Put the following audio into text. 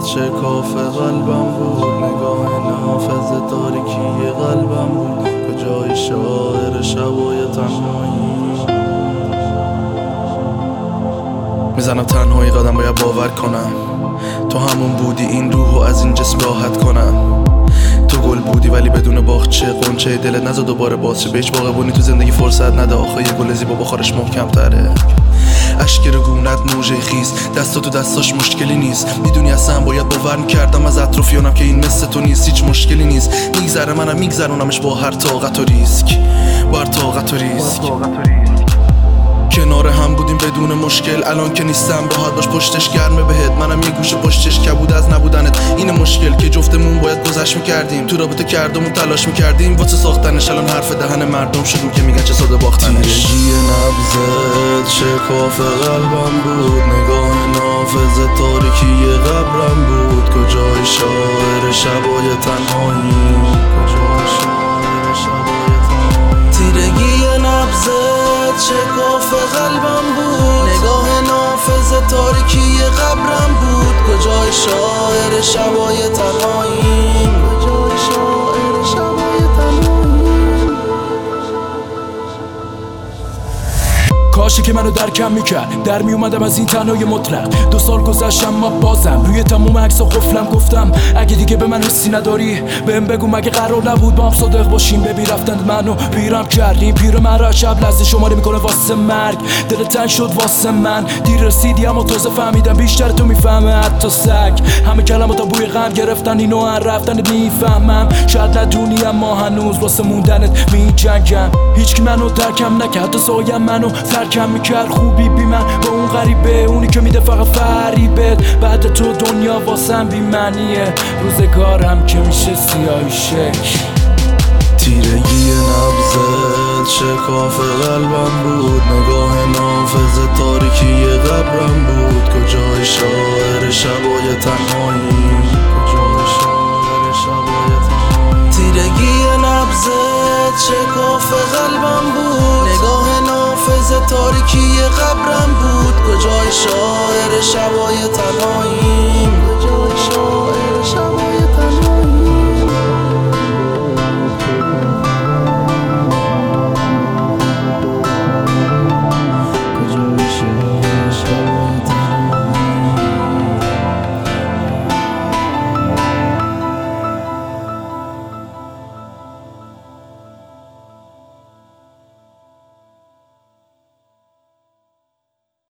شکاف قلبم بود، نگاه نافذ تاریکی قلبم بود، کجای شاعر شبای تنهایی. میزنم تنهایی قدم، باید باور کنم تو همون بودی، این روحو از این جسم راحت کنم. تو گل بودی ولی بدون باغچه، قنچه دلت نزد دوباره باز شه. به هیچ باغبونی تو زندگی فرصت نده، آخه یه گل زیبا بخارش محکم تره. اشک رگونت موجه خیز، دستا تو دستاش مشکلی نیست. میدونی اصلا باید باور میکردم از اطرافیانم که این مثل تو نیست. هیچ مشکلی نیست، میگذره منم میگذرونمش با هر طاقت و ریسک، با هر طاقت و ریسک. کنار هم بودیم بدون مشکل، الان که نیستم راحت باش پشتش گرمه بهت. منم یه گوشه پشتش کبود از نبودنت، این مشکل که جفتمون باید گذشت میکردیم. تو رابطه کردم و تلاش میکردیم واسه ساختنش، الان حرف دهن مردم شدیم که میگن چه ساده باختنش. تیرگی نبضت شکاف قلبم بود، نگاه نافذ تاریکی قبرم بود، کجای شاعر شبای تنهایی، کجای شاعر شبای تنهایی. تیرگی نبضت شکاف قلبم بود، نگاه نافذ تاریکی قبرم بود، کجای شاعر شبای تنهایی، کجای شاعر شبای تنهایی. کاشی که منو درکم میکرد، در میومدم از این تنهای مطلق. 2 سال گذشت اما بازم روی تموم عکسا قفلم. گفتم اگه دیگه به من حسی نداری بهم بگو، مگه قرار نبود با هم صادق باشیم؟ ببین رفتند منو پیرم کردیم، پیر مرا شب لحظه شماره میکنه واسه مرگ. دل تنگ شد واسه من، دیر رسیدی اما تازه فهمیدم بیشتر تو میفهمه حتی سگ. همه کلماتا بوی غم گرفتن، اینو هر رفتنت میفهمم. شاید ندونی اما هنوز واسه موندنت میجنگم. هیچکی منو درکم نکرد، تو سایم منو کم میکرد. خوبی بی من با اون غریبه، اونی که میده فقط فریبت. بعد تو دنیا واسم بی معنیه، روزگارم که میشه سیاهی شک. تیرگی نبضت شکاف قلبم بود، نگاه نافذ تاریکی قبرم بود، کجای شاعر شبای تنهایی، کجای شاعر شبای تنهایی. تیرگی نبضت شکاف قلبم بود، نگاه نافذ تاریکی قبرم بود، کجای شاعر شبای تنهایی.